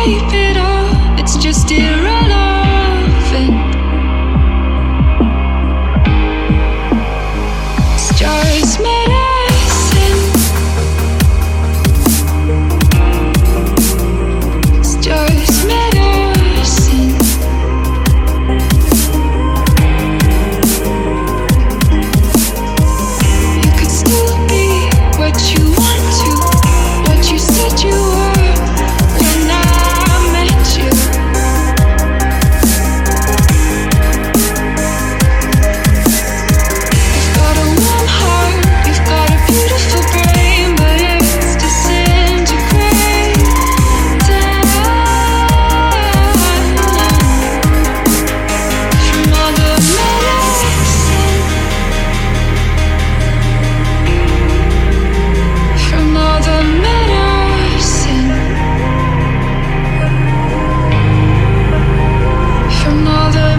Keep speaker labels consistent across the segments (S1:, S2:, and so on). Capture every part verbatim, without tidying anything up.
S1: escape it all. It's just irrelevant. Stars medicine. Stars medicine. You could still be what you want to, what you said you were when I met you. You've got a warm heart, you've got a beautiful brain, but it's disintegrating. From all the medicine, from all the medicine, from all the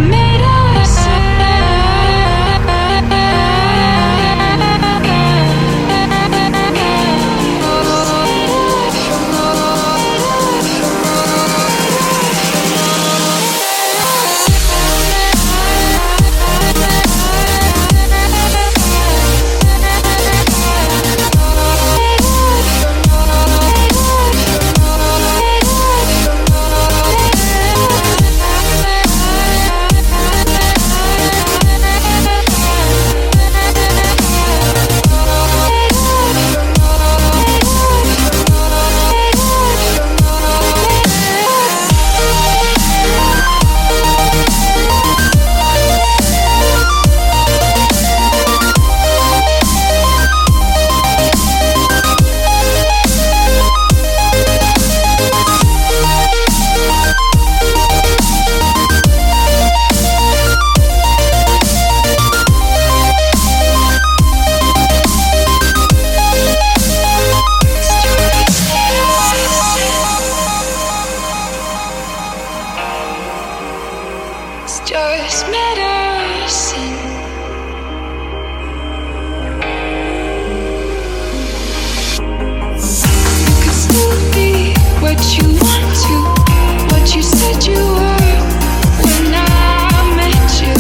S1: stars medicine. You could still be what you want to, what you said you were when I met you.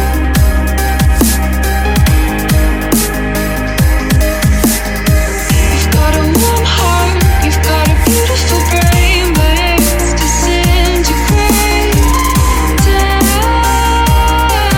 S1: You've got a warm heart, you've got a beautiful brain, but it's disintegrating.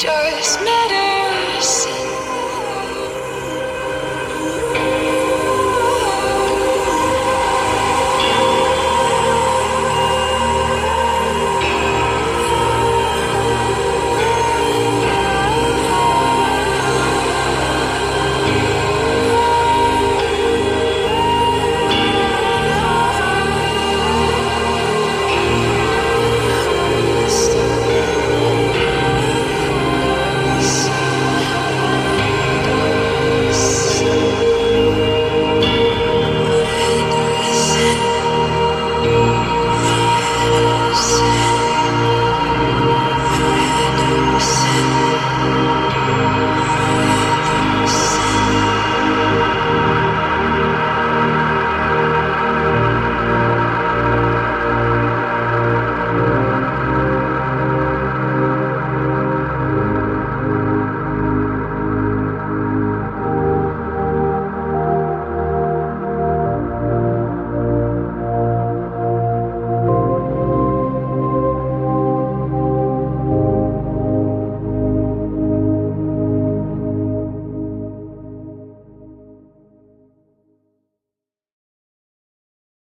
S1: just met